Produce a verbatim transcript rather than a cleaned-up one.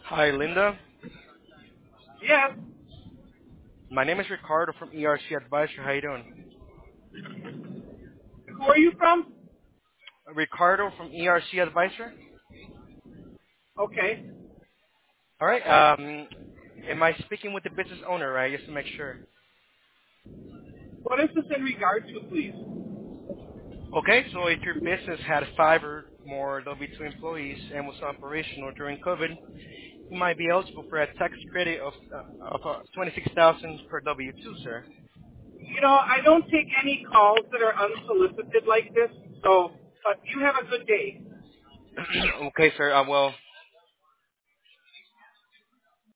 Hi, Linda. Yes. My name is Ricardo from E R C Advisor. How you doing? Who are you from? Ricardo from E R C Advisor. Okay. All right. Um, am I speaking with the business owner, right? Just to make sure. What is this in regard to, please? Okay. So if your business had five or more W two employees and was operational during COVID, you might be eligible for a tax credit of uh, of uh, twenty-six thousand dollars per W two, sir. You know, I don't take any calls that are unsolicited like this, so, but you have a good day. Okay, sir. Uh, well,